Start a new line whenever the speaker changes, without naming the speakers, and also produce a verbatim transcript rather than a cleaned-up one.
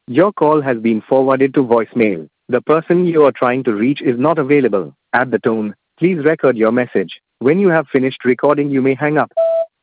Your call has been forwarded to voicemail. The person you are trying to reach is not available. At the tone, please record your message. When you have finished recording, you may hang up.